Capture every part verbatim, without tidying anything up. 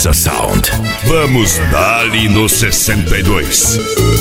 Missa Sound. Vamos dali no sessenta e dois.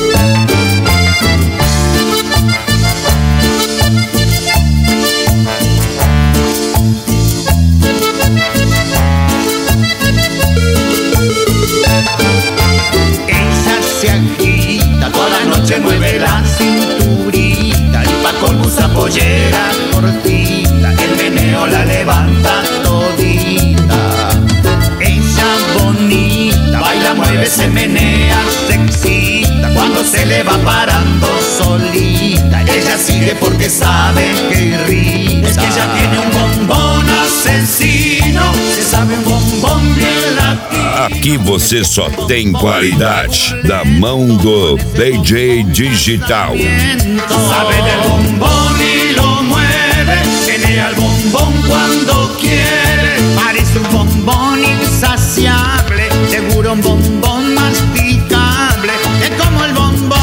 Ella se agita, toda la noche mueve la cinturita y pa' colmo usa pollera cortita, el meneo la levanta todita. Ella bonita, baila, mueve, se menea, se excita, cuando se le va parando solita, ella sigue porque sabe que irrita. Es que ella tiene un bombón asesino, se sabe um bombom bien latino. Aqui você só tem qualidade da mão do D J Digital. Sabe del bombón y lo mueve, tiene al bombón cuando quiere. Parece un bombón insaciable, seguro un bombón masticable, es como el bombón.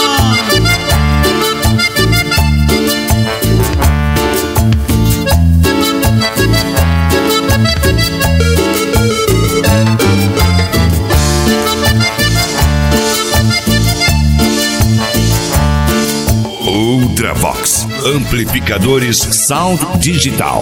Ultravox, amplificadores Sound Digital.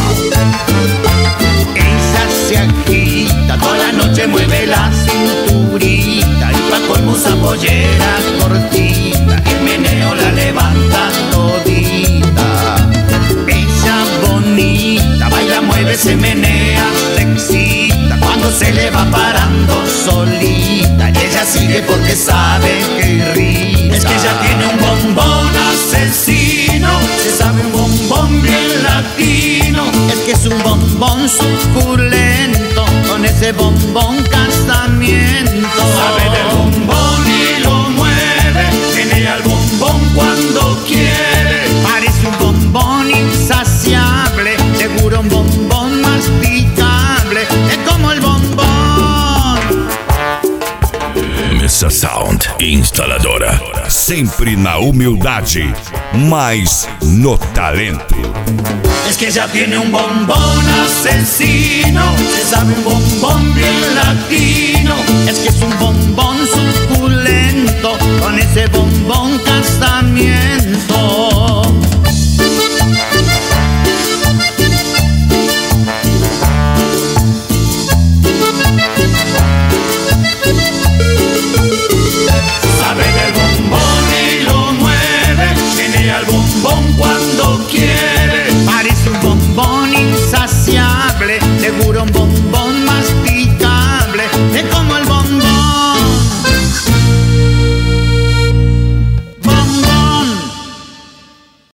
Ella se agita, toda la noche mueve la cinturita y pa' colmo usa pollera cortita, el meneo la levanta todita. Ella bonita, baila, mueve, se menea, se excita, cuando se le va parando solita, ella sigue porque sabe que irrita. Es que ella tiene un bombón asesino, se sabe un bombón bien latino. Es que es un bombón suculento, con ese bombón casamiento. Sabe del bombón y lo mueve, tiene al bombón cuando quiere. Parece un bombón insaciable, seguro un bombón masticable, es como el bombón. Missa Sound, instaladora, sempre na humildade, mas no talento. Es que ella tiene un bombón asesino, se sabe un bombón bien latino. Es que